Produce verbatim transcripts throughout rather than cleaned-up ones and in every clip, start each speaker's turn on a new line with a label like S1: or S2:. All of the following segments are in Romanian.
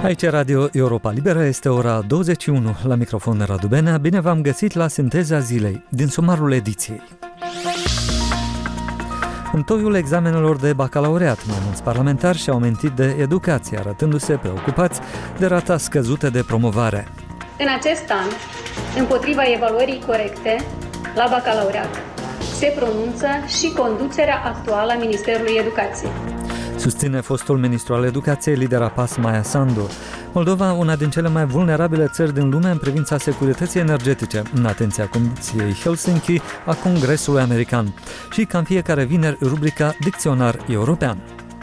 S1: Aici e Radio Europa Liberă, este ora douăzeci și unu, la microfon Radu Benea. Bine v-am găsit la Sinteza Zilei, din sumarul ediției. În toiul examenelor de bacalaureat, mai mulți parlamentari și-au mentit de educație, arătându-se preocupați de rata scăzută de promovare.
S2: În acest an, împotriva evaluării corecte la bacalaureat, se pronunță și conducerea actuală a Ministerului Educației.
S1: Susține fostul ministru al educației, lidera P A S Maia Sandu. Moldova, una din cele mai vulnerabile țări din lume în privința securității energetice, în atenția Comisiei Helsinki a Congresului American. Și, ca în fiecare vineri, rubrica Dicționar European.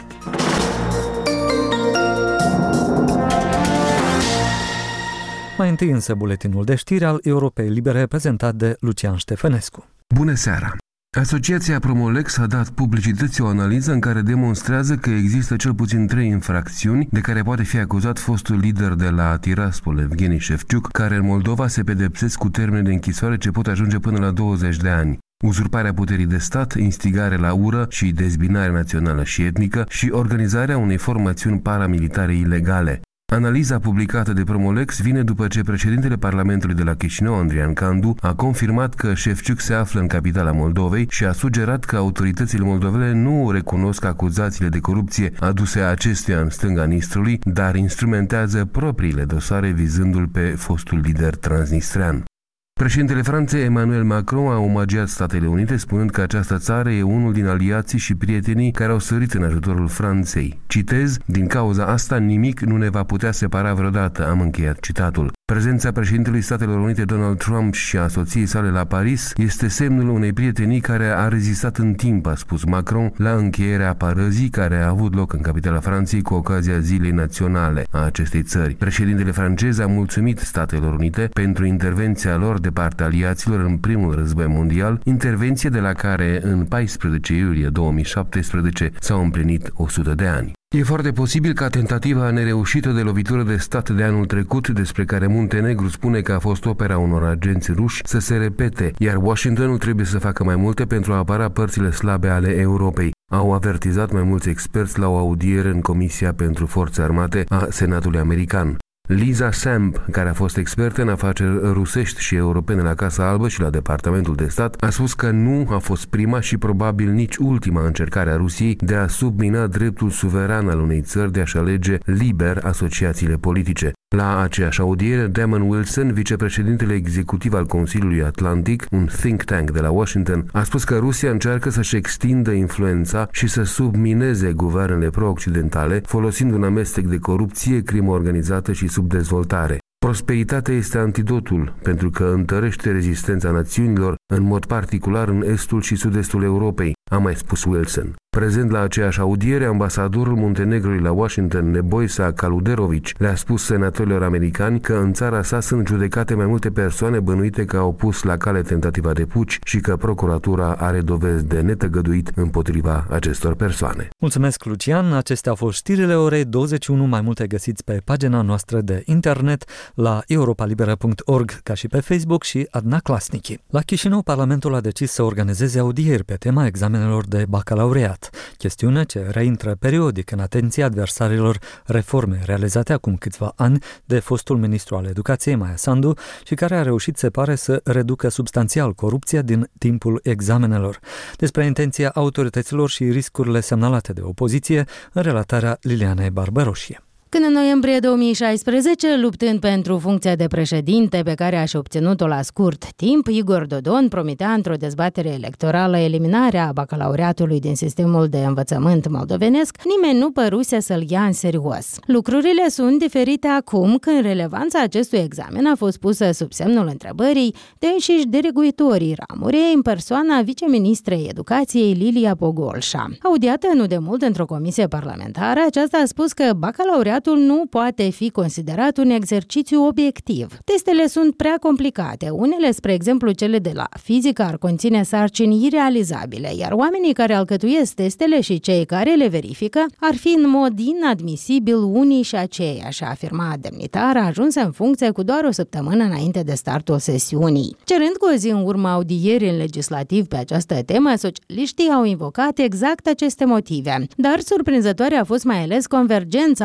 S1: Mai întâi însă buletinul de știri al Europei Libere, prezentat de Lucian Ștefănescu.
S3: Bună seara! Asociația Promolex a dat publicității o analiză în care demonstrează că există cel puțin trei infracțiuni de care poate fi acuzat fostul lider de la Tiraspol, Evgeni Șefciuc, care în Moldova se pedepsesc cu termene de închisoare ce pot ajunge până la douăzeci de ani. Uzurparea puterii de stat, instigare la ură și dezbinare națională și etnică și organizarea unei formațiuni paramilitare ilegale. Analiza publicată de Promolex vine după ce președintele Parlamentului de la Chișinău, Andrian Candu, a confirmat că Șefciuc se află în capitala Moldovei și a sugerat că autoritățile moldovene nu recunosc acuzațiile de corupție aduse acestuia în stânga Nistrului, dar instrumentează propriile dosare vizându-l pe fostul lider transnistrean. Președintele Franței, Emmanuel Macron, a omagiat Statele Unite, spunând că această țară e unul din aliații și prietenii care au sărit în ajutorul Franței. Citez, din cauza asta nimic nu ne va putea separa vreodată, am încheiat citatul. Prezența președintelui Statelor Unite Donald Trump și a soției sale la Paris este semnul unei prietenii care a rezistat în timp, a spus Macron, la încheierea parăzii care a avut loc în capitala Franței cu ocazia Zilei Naționale a acestei țări. Președintele francez a mulțumit Statelor Unite pentru intervenția lor de partea aliaților în primul război mondial, intervenție de la care în paisprezece iulie două mii șaptesprezece s-au împlinit o sută de ani. E foarte posibil ca tentativa nereușită de lovitură de stat de anul trecut, despre care Muntenegru spune că a fost opera unor agenți ruși, să se repete, iar Washingtonul trebuie să facă mai multe pentru a apăra părțile slabe ale Europei. Au avertizat mai mulți experți la o audiere în Comisia pentru Forțe Armate a Senatului American. Lisa Samp, care a fost expertă în afaceri rusești și europene la Casa Albă și la Departamentul de Stat, a spus că nu a fost prima și probabil nici ultima încercare a Rusiei de a submina dreptul suveran al unei țări de a-și alege liber asociațiile politice. La aceeași audiere, Damon Wilson, vicepreședintele executiv al Consiliului Atlantic, un think tank de la Washington, a spus că Rusia încearcă să-și extindă influența și să submineze guvernele pro-occidentale, folosind un amestec de corupție, crimă organizată și subdezvoltare. Prosperitatea este antidotul, pentru că întărește rezistența națiunilor, în mod particular în estul și sud-estul Europei, a mai spus Wilson. Prezent la aceeași audiere, ambasadorul Muntenegrului la Washington, Nebojsa Kaluderovici, le-a spus senatorilor americani că în țara sa sunt judecate mai multe persoane bănuite că au pus la cale tentativa de puci și că procuratura are dovezi de netăgăduit împotriva acestor persoane.
S1: Mulțumesc, Lucian! Acestea au fost știrile orei douăzeci și unu, mai multe găsiți pe pagina noastră de internet la europalibera punct org, ca și pe Facebook și Adna Klasnici. La Chișinău, Parlamentul a decis să organizeze audieri pe tema examenelor de bacalaureat. Chestiune ce reintră periodic în atenția adversarilor reforme realizate acum câțiva ani de fostul ministru al educației, Maia Sandu, și care a reușit, se pare, să reducă substanțial corupția din timpul examenelor. Despre intenția autorităților și riscurile semnalate de opoziție în relatarea Lilianei Barbaroșie.
S4: Când în noiembrie două mii șaisprezece, luptând pentru funcția de președinte pe care a și obținut-o la scurt timp, Igor Dodon promitea într-o dezbatere electorală eliminarea bacalaureatului din sistemul de învățământ moldovenesc, nimeni nu păruse să-l ia în serios. Lucrurile sunt diferite acum, când relevanța acestui examen a fost pusă sub semnul întrebării de înșiși diriguitorii ramurei în persoana viceministrei educației Lilia Pogolșa. Audiată nu de mult într-o comisie parlamentară, aceasta a spus că bacalaureatul nu poate fi considerat un exercițiu obiectiv. Testele sunt prea complicate. Unele, spre exemplu cele de la fizică, ar conține sarcini irealizabile, iar oamenii care alcătuiesc testele și cei care le verifică ar fi în mod inadmisibil unii și aceiași, a afirmat demnitara ajunsă în funcție cu doar o săptămână înainte de startul sesiunii. Cerând cu o zi în urma audierii în legislativ pe această temă, socialiștii au invocat exact aceste motive. Dar surprinzătoare a fost mai ales convergența pe care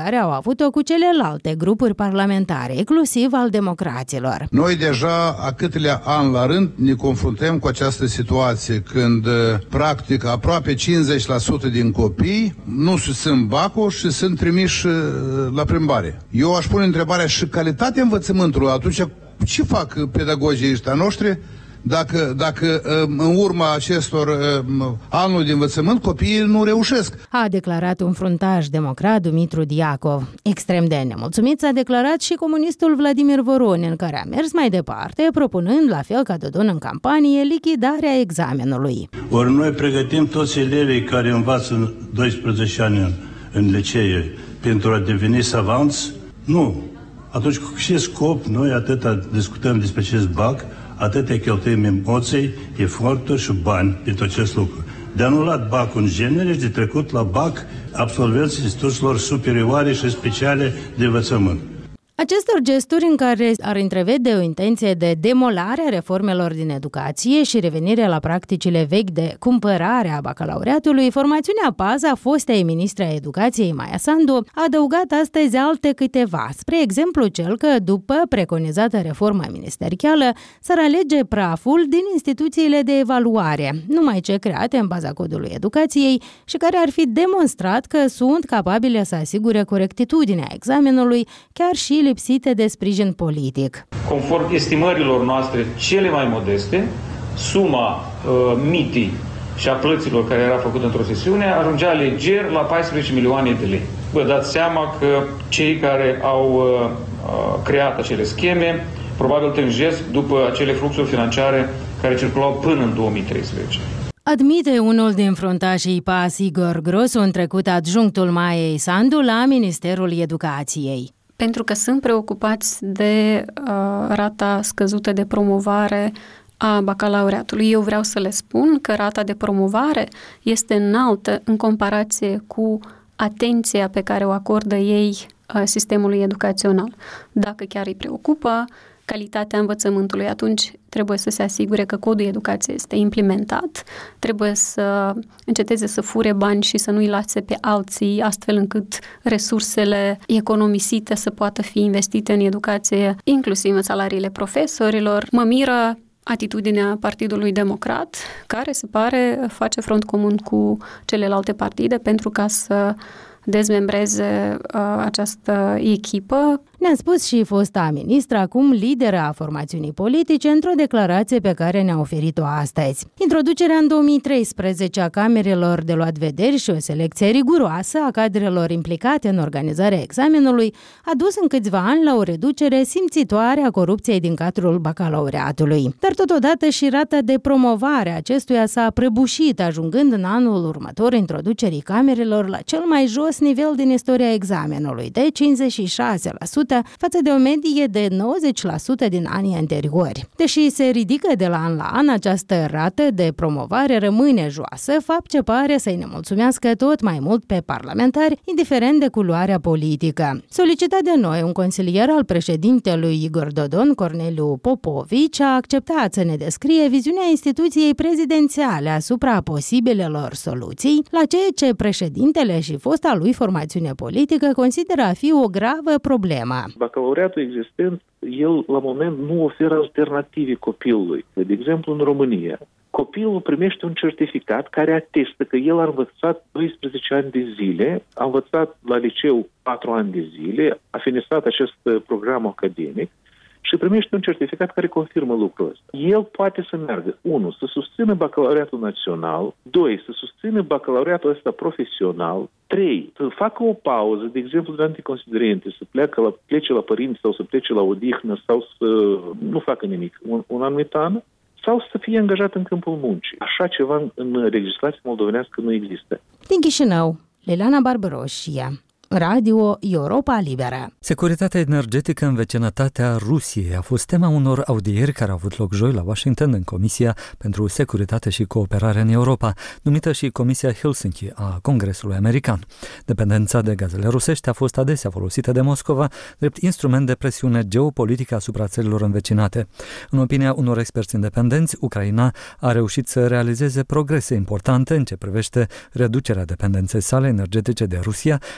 S4: care au avut-o cu celelalte grupuri parlamentare, inclusiv al democraților.
S5: Noi deja a câtelea an la rând ne confruntăm cu această situație când practic aproape cincizeci la sută din copii nu susțin bacul și sunt trimiși la plimbare. Eu aș pune întrebarea și calitatea învățământului. Atunci ce fac pedagogii ăștia noștri dacă, dacă în urma acestor anuri de învățământ copiii nu reușesc?
S4: A declarat un fruntaș democrat, Dumitru Diacov. Extrem de nemulțumit s-a declarat și comunistul Vladimir Voronin, care a mers mai departe, propunând, la fel ca Dodon în campanie, lichidarea examenului.
S6: Ori noi pregătim toți elevii care învață doisprezece ani în, în licee pentru a deveni savanți? Nu. Atunci cu ce scop noi atâta discutăm despre acest bac, atâtea cheltuim emoții, eforturi și bani pentru acest lucru. De anulat bacul în genere și de trecut la bac absolvenții instituțiilor superioare și speciale de învățământ.
S4: Acestor gesturi în care ar întrevede o intenție de demolare a reformelor din educație și revenirea la practicile vechi de cumpărare a bacalaureatului, formațiunea PAS a fostei ministre a educației Maia Sandu a adăugat astăzi alte câteva, spre exemplu cel că, după preconizată reformă ministerială, s-ar alege praful din instituțiile de evaluare, numai ce create în baza codului educației și care ar fi demonstrat că sunt capabile să asigure corectitudinea examenului, chiar și lipsite de sprijin politic.
S7: Conform estimărilor noastre cele mai modeste, suma uh, mitii și a plăților care era făcută într-o sesiune ajungea leger la paisprezece milioane de lei. Vă dați seama că cei care au uh, creat acele scheme probabil tânjesc după acele fluxuri financiare care circulau până în două mii treisprezece.
S4: Admite unul din fruntașii PAS, Igor Grosu, în trecut adjunctul Maiei Sandu la Ministerul Educației.
S8: Pentru că sunt preocupați de uh, rata scăzută de promovare a bacalaureatului. Eu vreau să le spun că rata de promovare este înaltă în comparație cu atenția pe care o acordă ei uh, sistemului educațional. Dacă chiar îi preocupă calitatea învățământului, atunci trebuie să se asigure că codul educației este implementat, trebuie să înceteze să fure bani și să nu-i lase pe alții, astfel încât resursele economisite să poată fi investite în educație, inclusiv în salariile profesorilor. Mă miră atitudinea Partidului Democrat, care se pare face front comun cu celelalte partide pentru ca să dezmembreze uh, această echipă.
S4: Ne-a spus și fosta ministră, acum lideră a formațiunii politice, într-o declarație pe care ne-a oferit-o astăzi. Introducerea în două mii treisprezece a camerelor de luat vederi și o selecție riguroasă a cadrelor implicate în organizarea examenului a dus în câțiva ani la o reducere simțitoare a corupției din cadrul bacalaureatului. Dar totodată și rata de promovare a acestuia s-a prăbușit, ajungând în anul următor introducerii camerelor la cel mai jos nivel din istoria examenului, de cincizeci și șase la sută față de o medie de nouăzeci la sută din anii anteriori. Deși se ridică de la an la an, această rată de promovare rămâne joasă, fapt ce pare să-i nemulțumească tot mai mult pe parlamentari, indiferent de culoarea politică. Solicitat de noi, un consilier al președintelui Igor Dodon, Corneliu Popovici, a acceptat să ne descrie viziunea instituției prezidențiale asupra posibilelor soluții la ceea ce președintele și fosta lui formațiune politică consideră a fi o gravă problemă.
S9: Bacalaureatul existent, el la moment nu oferă alternative copilului. De exemplu, în România, copilul primește un certificat care atestă că el a învățat doisprezece ani de zile, a învățat la liceu patru ani de zile, a finisat acest program academic și primește un certificat care confirmă lucrul ăsta. El poate să meargă, unu, să susțină bacalaureatul național, doi, să susțină bacalaureatul ăsta profesional, trei, să facă o pauză, de exemplu, de anticonsiderente, să pleacă la, plece la părinți sau să plece la odihnă sau să nu facă nimic un, un anumit an, sau să fie angajat în câmpul muncii. Așa ceva în, în legislația moldovenească nu există.
S4: Din Chișinău, Liliana Barbaroșia, Radio Europa Liberă.
S1: Securitatea energetică în vecinătatea Rusiei a fost tema unor audieri care au avut loc joi la Washington în Comisia pentru Securitate și Cooperare în Europa, numită și Comisia Helsinki a Congresului American. Dependența de gazele rusești a fost adesea folosită de Moscova drept instrument de presiune geopolitică asupra țărilor învecinate. În opinia unor experți independenți, Ucraina a reușit să realizeze progrese importante în ce privește reducerea dependenței sale energetice de Rusia, deși mai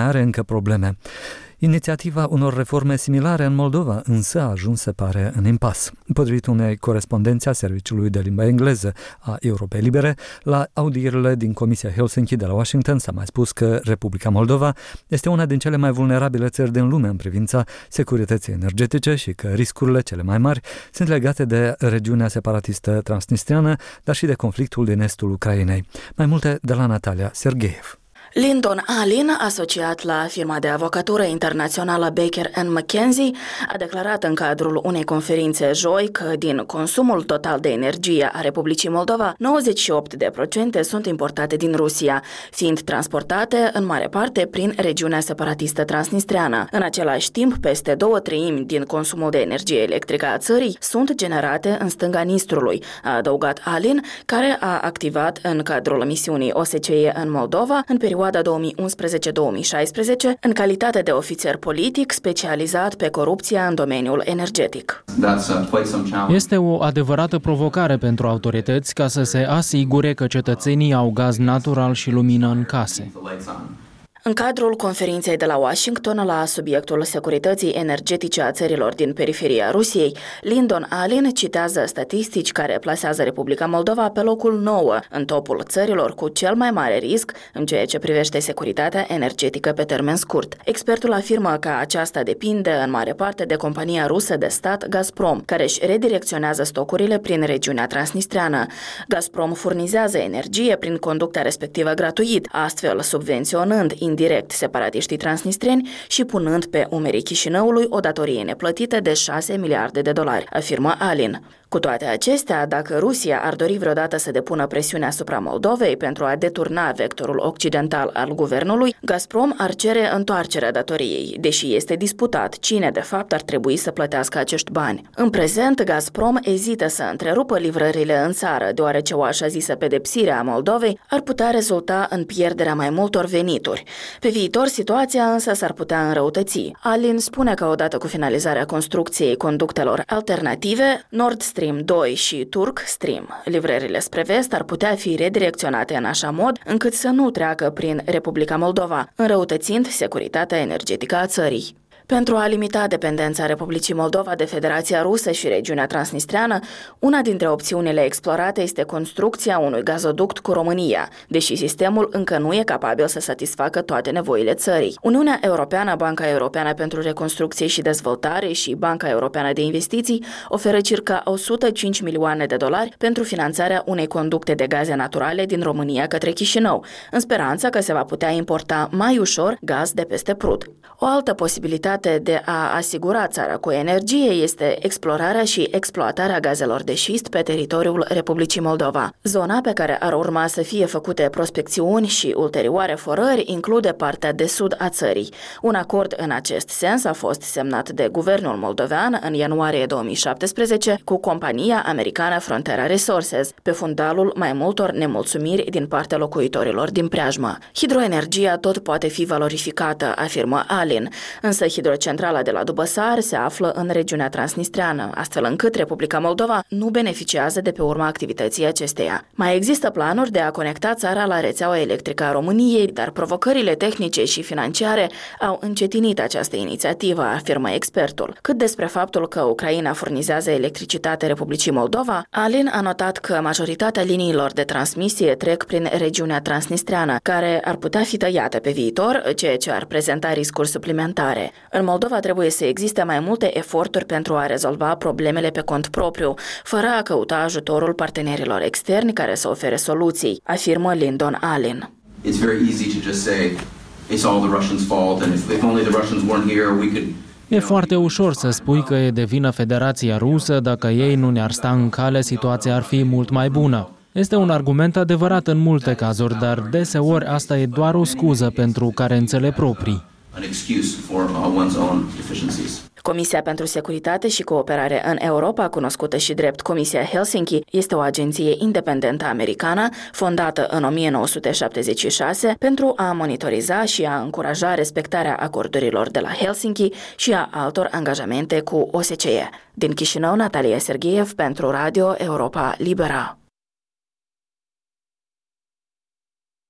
S1: are încă probleme. Inițiativa unor reforme similare în Moldova însă a ajuns, se pare, în impas. Potrivit unei corespondențe a Serviciului de Limba Engleză a Europei Libere, la audierile din Comisia Helsinki de la Washington s-a mai spus că Republica Moldova este una din cele mai vulnerabile țări din lume în privința securității energetice și că riscurile cele mai mari sunt legate de regiunea separatistă transnistriană, dar și de conflictul din estul Ucrainei. Mai multe de la Natalia Sergeev.
S10: Lyndon Allen, asociat la firma de avocatură internațională Baker and McKenzie, a declarat în cadrul unei conferințe joi că din consumul total de energie a Republicii Moldova, nouăzeci și opt la sută sunt importate din Rusia, fiind transportate în mare parte prin regiunea separatistă transnistreană. În același timp, peste două treimi din consumul de energie electrică a țării sunt generate în stânga Nistrului, a adăugat Allen, care a activat în cadrul misiunii O S C E în Moldova în perioada două mii unsprezece două mii șaisprezece, în calitate de ofițer politic specializat pe corupția în domeniul energetic.
S11: Este o adevărată provocare pentru autorități ca să se asigure că cetățenii au gaz natural și lumină în case.
S10: În cadrul conferinței de la Washington la subiectul securității energetice a țărilor din periferia Rusiei, Lyndon Allen citează statistici care plasează Republica Moldova pe locul nouă în topul țărilor cu cel mai mare risc în ceea ce privește securitatea energetică pe termen scurt. Expertul afirmă că aceasta depinde în mare parte de compania rusă de stat Gazprom, care își redirecționează stocurile prin regiunea transnistreană. Gazprom furnizează energie prin conducta respectivă gratuit, astfel subvenționând indirect separatiștii transnistreni și punând pe umerii Chișinăului o datorie neplătită de șase miliarde de dolari, afirmă Allen. Cu toate acestea, dacă Rusia ar dori vreodată să depună presiune asupra Moldovei pentru a deturna vectorul occidental al guvernului, Gazprom ar cere întoarcerea datoriei, deși este disputat cine de fapt ar trebui să plătească acești bani. În prezent, Gazprom ezită să întrerupă livrările în țară, deoarece o așa zisă pedepsire a Moldovei ar putea rezulta în pierderea mai multor venituri. Pe viitor, situația însă s-ar putea înrăutăți. Allen spune că odată cu finalizarea construcției conductelor alternative, Nord Stream doi și Turk Stream, livrările spre vest ar putea fi redirecționate în așa mod încât să nu treacă prin Republica Moldova, înrăutățind securitatea energetică a țării. Pentru a limita dependența Republicii Moldova de Federația Rusă și regiunea transnistreană, una dintre opțiunile explorate este construcția unui gazoduct cu România, deși sistemul încă nu e capabil să satisfacă toate nevoile țării. Uniunea Europeană, Banca Europeană pentru Reconstrucție și Dezvoltare și Banca Europeană de Investiții oferă circa o sută cinci milioane de dolari pentru finanțarea unei conducte de gaze naturale din România către Chișinău, în speranța că se va putea importa mai ușor gaz de peste Prut. O altă posibilitate de a asigura țara cu energie este explorarea și exploatarea gazelor de șist pe teritoriul Republicii Moldova. Zona pe care ar urma să fie făcute prospecțiuni și ulterioare forări include partea de sud a țării. Un acord în acest sens a fost semnat de guvernul moldovean în ianuarie două mii șaptesprezece cu compania americană Frontera Resources, pe fundalul mai multor nemulțumiri din partea locuitorilor din preajmă. Hidroenergia tot poate fi valorificată, afirmă Allen, însă hidrocentrala de la Dubăsar se află în regiunea transnistreană, astfel încât Republica Moldova nu beneficiază de pe urma activității acesteia. Mai există planuri de a conecta țara la rețeaua electrică a României, dar provocările tehnice și financiare au încetinit această inițiativă, afirmă expertul. Cât despre faptul că Ucraina furnizează electricitate Republicii Moldova, Allen a notat că majoritatea liniilor de transmisie trec prin regiunea transnistreană, care ar putea fi tăiate pe viitor, ceea ce ar prezenta riscuri suplimentare. În Moldova trebuie să existe mai multe eforturi pentru a rezolva problemele pe cont propriu, fără a căuta ajutorul partenerilor externi care să ofere soluții, afirmă Lyndon Allen.
S12: It's very easy to just say it's all the Russians' fault and if, if only the Russians weren't here, we could.
S11: E foarte ușor să spui că e de vină Federația Rusă, dacă ei nu ne-ar sta în cale, situația ar fi mult mai bună. Este un argument adevărat în multe cazuri, dar deseori asta e doar o scuză pentru carențele proprii.
S10: Comisia pentru Securitate și Cooperare în Europa, cunoscută și drept Comisia Helsinki, este o agenție independentă americană fondată în o mie nouă sute șaptezeci și șase pentru a monitoriza și a încuraja respectarea acordurilor de la Helsinki și a altor angajamente cu O S C E. Din Chișinău, Natalia Sergeev pentru Radio Europa Liberă.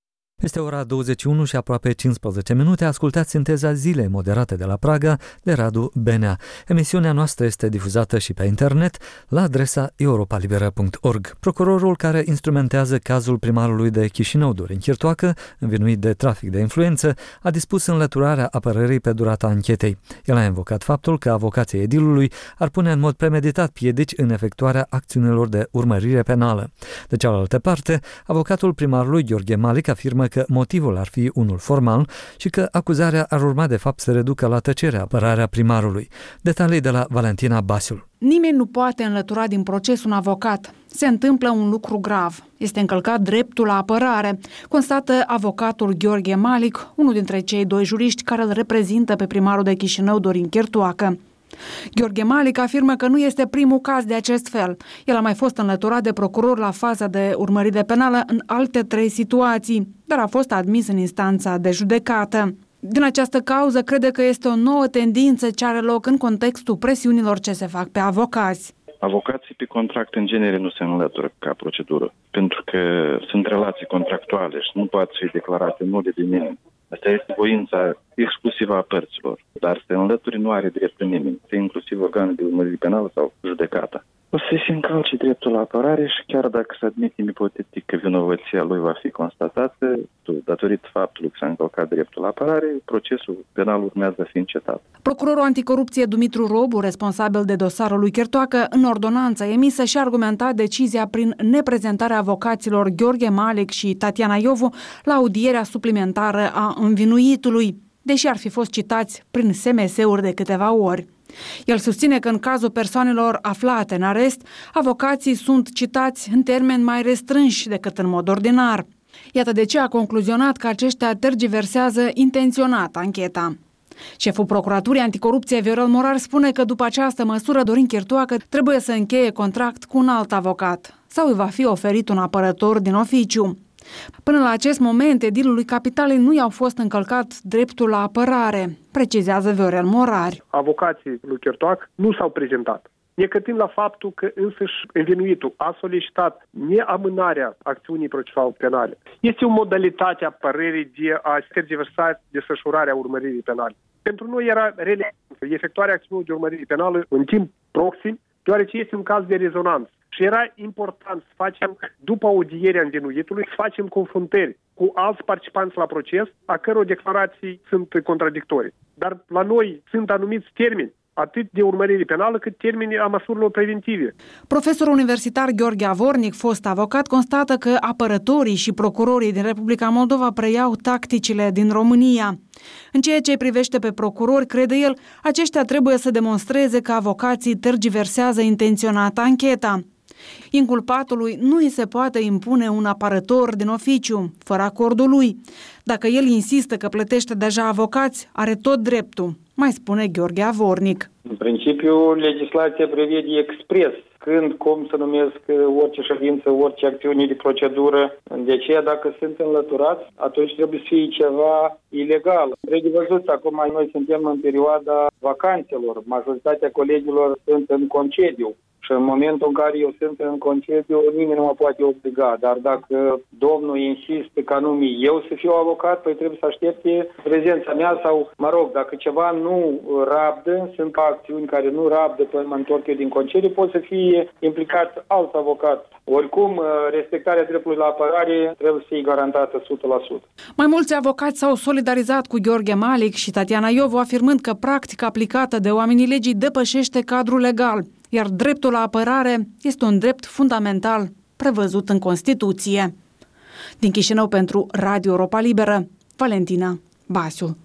S1: Este ora douăzeci și unu și aproape cincisprezece minute. Ascultați Sinteza Zilei, moderată de la Praga de Radu Benea. Emisiunea noastră este difuzată și pe internet la adresa europa liberă punct org. Procurorul care instrumentează cazul primarului de Chișinău, Dorin Chirtoacă, învinuit de trafic de influență, a dispus înlăturarea apărării pe durata anchetei. El a invocat faptul că avocații edilului ar pune în mod premeditat piedici în efectuarea acțiunilor de urmărire penală. De cealaltă parte, avocatul primarului Gheorghe Malic afirmă că motivul ar fi unul formal și că acuzarea ar urma de fapt să reducă la tăcere apărarea primarului. Detalii de la Valentina Basiul.
S13: Nimeni nu poate înlătura din proces un avocat. Se întâmplă un lucru grav. Este încălcat dreptul la apărare, constată avocatul Gheorghe Malic, unul dintre cei doi juriști care îl reprezintă pe primarul de Chișinău, Dorin Chirtoacă. Gheorghe Malic afirmă că nu este primul caz de acest fel. El a mai fost înlăturat de procuror la faza de urmărire penală în alte trei situații, dar a fost admis în instanța de judecată. Din această cauză, crede că este o nouă tendință ce are loc în contextul presiunilor ce se fac pe avocați.
S14: Avocații pe contract în genere nu se înlătură ca procedură, pentru că sunt relații contractuale și nu poate fi declarate nule de nimeni. Asta este voința exclusivă a părților, dar să înlături nu are dreptul nimeni, inclusiv organul de urmărire penală sau judecata. O să se încalce dreptul la apărare și chiar dacă se admite ipotetic că vinovăția lui va fi constatată, datorită faptului că s-a încălcat dreptul la apărare, procesul penal urmează a fi încetat.
S13: Procurorul anticorupție Dumitru Robu, responsabil de dosarul lui Chirtoacă, în ordonanța emisă și-a argumentat decizia prin neprezentarea avocaților Gheorghe Malic și Tatiana Iovu la audierea suplimentară a învinuitului, deși ar fi fost citați prin S M S-uri de câteva ori. El susține că în cazul persoanelor aflate în arest, avocații sunt citați în termeni mai restrânși decât în mod ordinar. Iată de ce a concluzionat că aceștia tergiversează intenționat ancheta. Șeful Procuraturii Anticorupție Viorel Morar spune că după această măsură Dorin Chirtoacă trebuie să încheie contract cu un alt avocat sau îi va fi oferit un apărător din oficiu. Până la acest moment, edilului Capitalei nu i-au fost încălcat dreptul la apărare, precizează Viorel Morar.
S15: Avocații lui Chirtoacă nu s-au prezentat, necătind la faptul că însăși învinuitul a solicitat neamânarea acțiunii procesuale penale. Este o modalitate a părerii de a tergiversa desfășurarea urmăririi penale. Pentru noi era relevantă efectuarea acțiunii de urmărire penală în timp proxim, deoarece este un caz de rezonanță. Și era important să facem, după audierea învinuitului, să facem confruntări cu alți participanți la proces, a căror declarații sunt contradictorii. Dar la noi sunt anumiți termeni, atât de urmărire penală, cât termenii a măsurilor preventive.
S13: Profesorul universitar Gheorghe Avornic, fost avocat, constată că apărătorii și procurorii din Republica Moldova preiau tacticile din România. În ceea ce privește pe procurori, crede el, aceștia trebuie să demonstreze că avocații tergiversează intenționat ancheta. Inculpatului nu îi se poate impune un apărător din oficiu, fără acordul lui. Dacă el insistă că plătește deja avocați, are tot dreptul, mai spune Gheorghe Avornic.
S16: În principiu, legislația prevede expres când, cum să numesc orice ședință, orice acțiune de procedură. De aceea, dacă sunt înlăturați, atunci trebuie să fie ceva ilegal. Trebuie văzut, acum noi suntem în perioada vacanțelor. Majoritatea colegilor sunt în concediu. Și în momentul în care eu sunt în concediu, nimeni nu mă poate obliga. Dar dacă domnul insistă ca numai eu să fiu avocat, păi trebuie să aștepte prezența mea sau, mă rog, dacă ceva nu rabdă, sunt acțiuni care nu rabdă până mă întorc eu din concediu, pot să fie implicat alt avocat. Oricum, respectarea dreptului la apărare trebuie să fie garantată o sută la sută.
S13: Mai mulți avocați s-au solidarizat cu Gheorghe Malic și Tatiana Iovu, afirmând că practica aplicată de oamenii legii depășește cadrul legal, iar dreptul la apărare este un drept fundamental prevăzut în Constituție. Din Chișinău pentru Radio Europa Liberă, Valentina Basiu.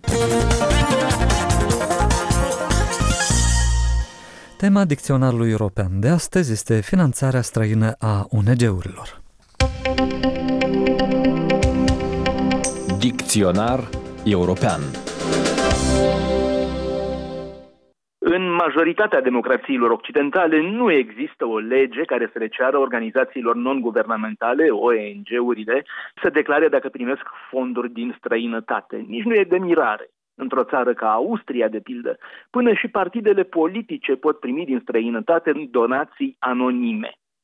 S1: Tema dicționarului european de astăzi este finanțarea străină a O N G-urilor.
S17: Dicționar european.
S18: În majoritatea democrațiilor occidentale nu există o lege care să le ceară organizațiilor non-guvernamentale, O N G-urile, să declare dacă primesc fonduri din străinătate. Nici nu e de mirare. Într-o țară ca Austria, de pildă, până și partidele politice pot primi din străinătate donații anonime.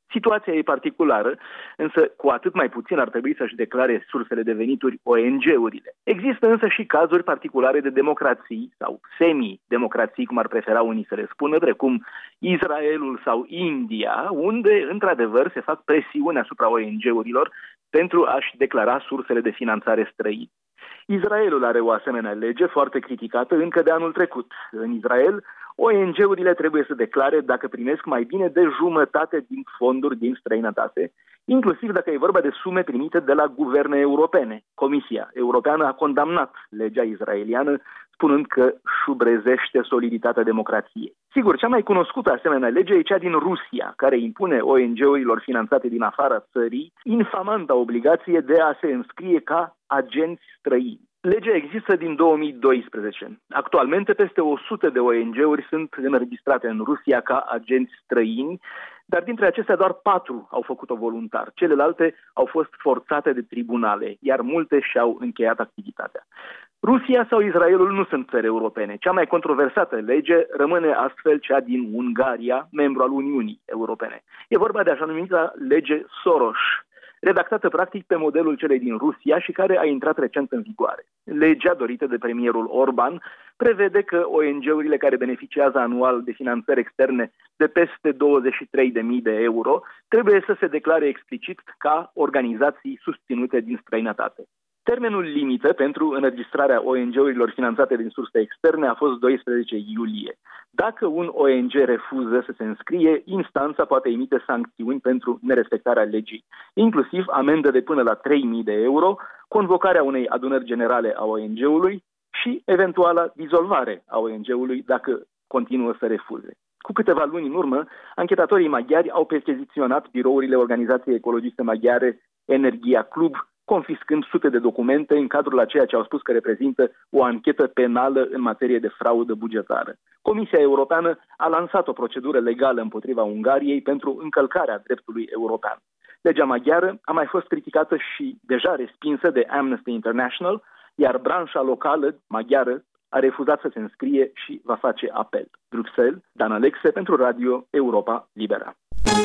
S18: Situația e particulară, însă cu atât mai puțin ar trebui să-și declare sursele de venituri O N G-urile. Există însă și cazuri particulare de democrații sau semi-democrații, cum ar prefera unii să le spună, precum Israelul sau India, unde, într-adevăr, se fac presiuni asupra O N G-urilor pentru a-și declara sursele de finanțare străine. Israelul are o asemenea lege foarte criticată încă de anul trecut. În Israel, O N G-urile trebuie să declare dacă primesc mai bine de jumătate din fonduri din străinătate, inclusiv dacă e vorba de sume primite de la guverne europene. Comisia Europeană a condamnat legea israeliană, spunând că șubrezește soliditatea democrației. Sigur, cea mai cunoscută asemenea lege e cea din Rusia, care impune O N G-urilor finanțate din afara țării infamanta obligație de a se înscrie ca agenți străini. Legea există din două mii doisprezece. Actualmente, peste o sută de O N G-uri sunt înregistrate în Rusia ca agenți străini, dar dintre acestea doar patru au făcut-o voluntar. Celelalte au fost forțate de tribunale, iar multe și-au încheiat activitatea. Rusia sau Israelul nu sunt țări europene. Cea mai controversată lege rămâne astfel cea din Ungaria, membru al Uniunii Europene. E vorba de așa numită lege Soros, redactată practic pe modelul celei din Rusia și care a intrat recent în vigoare. Legea dorită de premierul Orban prevede că O N G-urile care beneficiază anual de finanțări externe de peste douăzeci și trei de mii de euro trebuie să se declare explicit ca organizații susținute din străinătate. Termenul limită pentru înregistrarea O N G-urilor finanțate din surse externe a fost doisprezece iulie. Dacă un O N G refuză să se înscrie, instanța poate emite sancțiuni pentru nerespectarea legii, inclusiv amendă de până la trei mii de euro, convocarea unei adunări generale a O N G-ului și eventuala dizolvare a O N G-ului dacă continuă să refuze. Cu câteva luni în urmă, anchetatorii maghiari au percheziționat birourile organizației ecologiste maghiare Energia Club, confiscând sute de documente în cadrul a ceea ce au spus că reprezintă o anchetă penală în materie de fraudă bugetară. Comisia Europeană a lansat o procedură legală împotriva Ungariei pentru încălcarea dreptului european. Legea maghiară a mai fost criticată și deja respinsă de Amnesty International, iar branșa locală maghiară a refuzat să se înscrie și va face apel. Bruxelles, Dan Alexe pentru Radio Europa Liberă.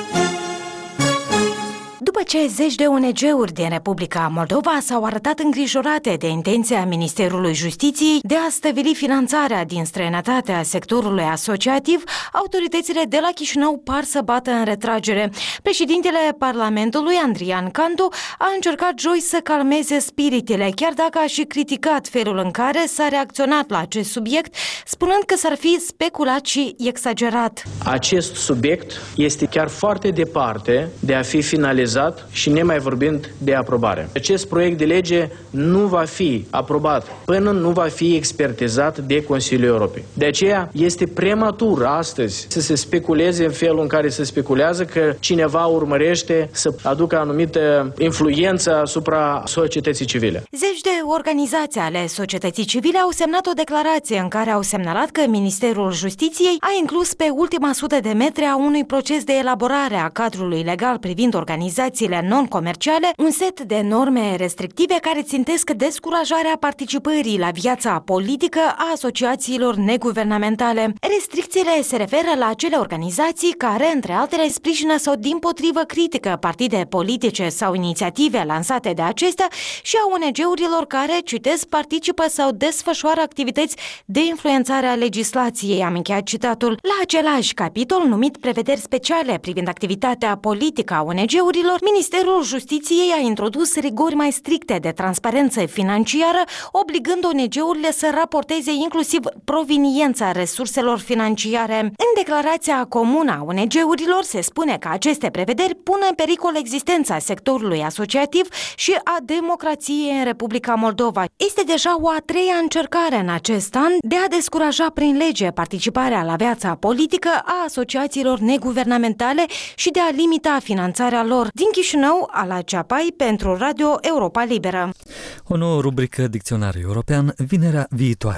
S19: După ce zeci de O N G-uri din Republica Moldova s-au arătat îngrijorate de intenția Ministerului Justiției de a stăvili finanțarea din străinătatea sectorului asociativ, autoritățile de la Chișinău par să bată în retragere. Președintele Parlamentului, Andrian Candu, a încercat joi să calmeze spiritele, chiar dacă a și criticat felul în care s-a reacționat la acest subiect, spunând că s-ar fi speculat și exagerat.
S20: Acest subiect este chiar foarte departe de a fi finalizat și nemai vorbind de aprobare. Acest proiect de lege nu va fi aprobat până nu va fi expertizat de Consiliul Europei. De aceea este prematur astăzi să se speculeze în felul în care se speculează că cineva urmărește să aducă anumită influență asupra societății civile.
S19: Zeci de organizații ale societății civile au semnat o declarație în care au semnalat că Ministerul Justiției a inclus pe ultima sută de metri a unui proces de elaborare a cadrului legal privind organizațiile non-comerciale, un set de norme restrictive care țintesc descurajarea participării la viața politică a asociațiilor neguvernamentale. Restricțiile se referă la acele organizații care, între altele, sprijină sau dimpotrivă critică partide politice sau inițiative lansate de acestea și a O N G-urilor care, citesc, participă sau desfășoară activități de influențare a legislației, am încheiat citatul. La același capitol, numit Prevederi speciale privind activitatea politică a O N G-urilor, Ministerul Justiției a introdus rigori mai stricte de transparență financiară, obligând O N G-urile să raporteze inclusiv proveniența resurselor financiare. În declarația comună a O N G-urilor se spune că aceste prevederi pun în pericol existența sectorului asociativ și a democrației în Republica Moldova. Este deja o a treia încercare în acest an de a descuraja prin lege participarea la viața politică a asociațiilor neguvernamentale și de a limita finanțarea lor. Din Chișinău, Ala Ceapai pentru Radio Europa Liberă.
S1: O nouă rubrică Dicționariu European vinerea viitoare.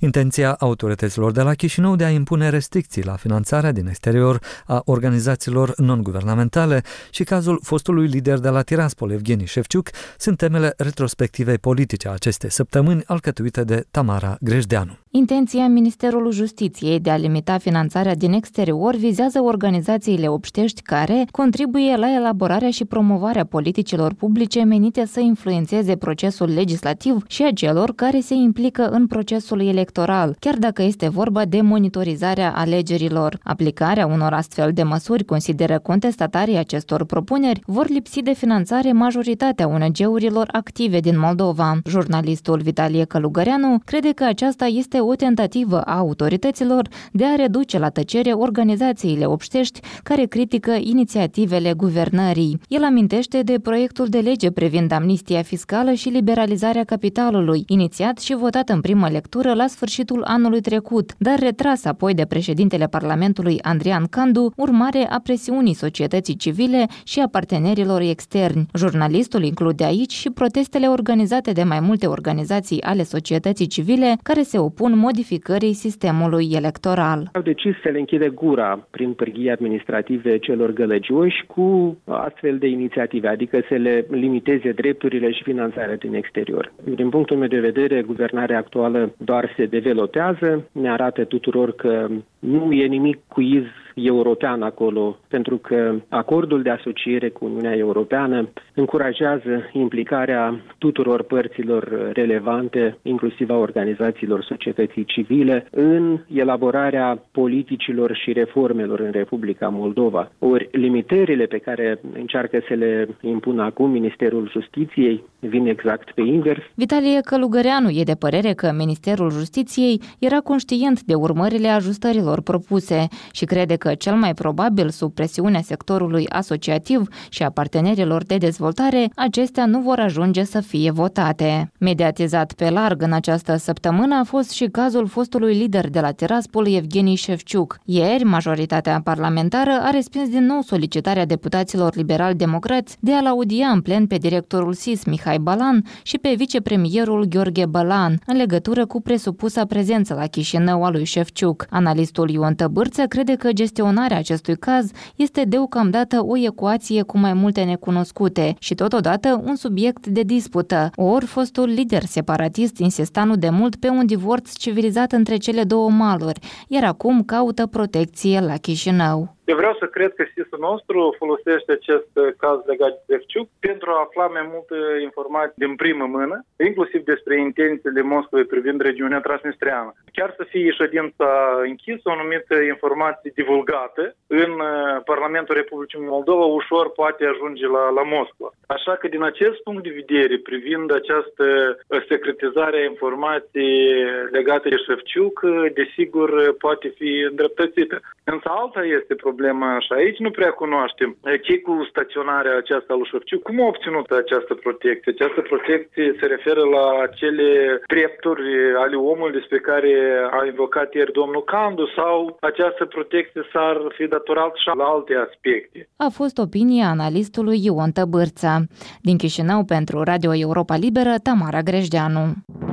S1: Intenția autorităților de la Chișinău de a impune restricții la finanțarea din exterior a organizațiilor non-guvernamentale și cazul fostului lider de la Tiraspol, Evgeni Șefciuc, sunt temele retrospectivei politice a acestei săptămâni, alcătuite de Tamara Grejdeanu.
S4: Intenția Ministerului Justiției de a limita finanțarea din exterior vizează organizațiile obștești care contribuie la elaborarea și promovarea politicilor publice menite să influențeze procesul legislativ și a celor care se implică în procesul electoral, chiar dacă este vorba de monitorizarea alegerilor. Aplicarea unor astfel de măsuri, consideră contestatarii acestor propuneri, vor lipsi de finanțare majoritatea O N G-urilor active din Moldova. Jurnalistul Vitalie Călugăreanu crede că aceasta este o tentativă a autorităților de a reduce la tăcere organizațiile obștești care critică inițiativele guvernării. El amintește de proiectul de lege privind amnistia fiscală și liberalizarea capitalului, inițiat și votat în primă lectură la sfârșitul anului trecut, dar retras apoi de președintele Parlamentului Andrian Candu, urmare a presiunii societății civile și a partenerilor externi. Jurnalistul include aici și protestele organizate de mai multe organizații ale societății civile care se opun modificării sistemului electoral.
S21: Au decis să le închide gura prin pârghii administrative celor gălăgioși cu astfel de inițiative, adică să le limiteze drepturile și finanțarea din exterior. Din punctul meu de vedere, guvernarea actuală doar se developează, ne arată tuturor că nu e nimic cuiz european acolo, pentru că acordul de asociere cu Uniunea Europeană încurajează implicarea tuturor părților relevante, inclusiv a organizațiilor societății civile, în elaborarea politicilor și reformelor în Republica Moldova. Ori limitările pe care încearcă să le impună acum Ministerul Justiției vin exact pe invers.
S4: Vitalie Călugăreanu e de părere că Ministerul Justiției era conștient de urmările ajustărilor propuse și crede că cel mai probabil, sub presiunea sectorului asociativ și a partenerilor de dezvoltare, acestea nu vor ajunge să fie votate. Mediatizat pe larg în această săptămână a fost și cazul fostului lider de la Tiraspol, Evgeni Șefciuc. Ieri, majoritatea parlamentară a respins din nou solicitarea deputaților liberal-democrați de a-l audia în plen pe directorul S I S, Mihai Balan, și pe vicepremierul Gheorghe Bălan, în legătură cu presupusa prezență la Chișinău a lui Șefciuc. Analistul Ion Tăbârță crede că gestionarea acestui caz este deocamdată o ecuație cu mai multe necunoscute și totodată un subiect de dispută. Ori fostul lider separatist insista nu de mult pe un divorț civilizat între cele două maluri, iar acum caută protecție la Chișinău.
S16: Eu vreau să cred că S I S-ul nostru folosește acest caz legat de Șefciuc pentru a afla mai multe informații din primă mână, inclusiv despre intențiile Moscovei privind regiunea transnistreană. Chiar să fie ședința închisă, o anumită informație divulgată în Parlamentul Republicii Moldova ușor poate ajunge la, la Moscova. Așa că din acest punct de vedere, privind această secretizare a informației legate de Șefciuc, desigur poate fi îndreptățită. Însă alta este problema și aici nu prea cunoaștem cei cu staționarea aceasta lui Șefciuc. Cum a obținut această protecție? Această protecție se referă la acele drepturi ale omului despre care a invocat ieri domnul Candu sau această protecție s-ar fi datorat și la alte aspecte?
S4: A fost opinia analistului Ion Tăbârță. Din Chișinău pentru Radio Europa Liberă, Tamara Grejdeanu.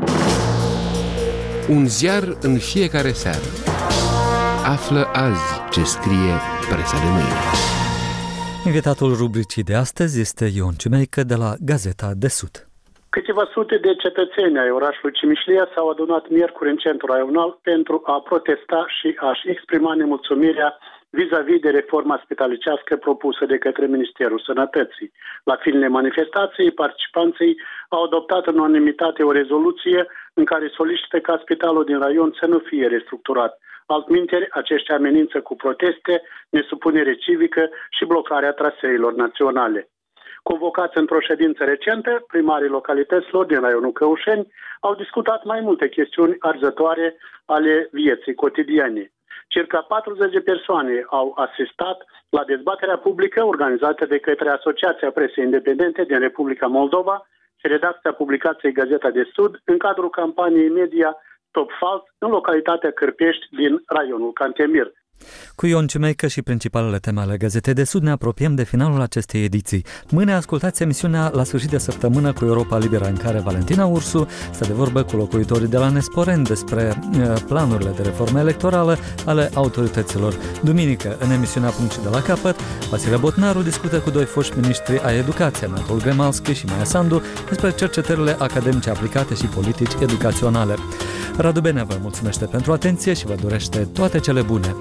S3: Un ziar în fiecare seară. Află azi ce scrie presa de mâine.
S1: Invitatul rubricii de astăzi este Ion Cimeică de la Gazeta de Sud.
S22: Câteva sute de cetățeni ai orașului Cimișlia s-au adunat miercuri în centrul raional pentru a protesta și a-și exprima nemulțumirea vis-a-vis de reforma spitalicească propusă de către Ministerul Sănătății. La finele manifestației, participanții au adoptat în unanimitate o rezoluție în care solicită ca spitalul din raion să nu fie restructurat. Altminteri, aceștia amenință cu proteste, nesupunere civică și blocarea traseilor naționale. Convocați într-o ședință recentă, primarii localităților din raionul Căușeni au discutat mai multe chestiuni arzătoare ale vieții cotidiene. Circa patruzeci de persoane au asistat la dezbaterea publică organizată de către Asociația Presei Independente din Republica Moldova și redacția publicației Gazeta de Sud în cadrul campaniei media Stop Fals în localitatea Cârpești din raionul Cantemir.
S1: Cu Ion Ciumeică și principalele teme ale Gazetei de Sud ne apropiem de finalul acestei ediții. Mâine ascultați emisiunea La sfârșit de săptămână cu Europa Liberă, în care Valentina Ursu stă de vorbă cu locuitorii de la Nesporeni despre uh, planurile de reformă electorală ale autorităților. Duminică, în emisiunea Punct și de la capăt, Vasile Botnaru discută cu doi foști miniștri ai educației, Anatol Gremalski și Maia Sandu, despre cercetările academice aplicate și politici educaționale. Radu Benea vă mulțumește pentru atenție și vă dorește toate cele bune.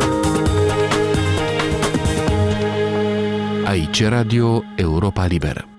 S3: Aici Radio Europa Liberă.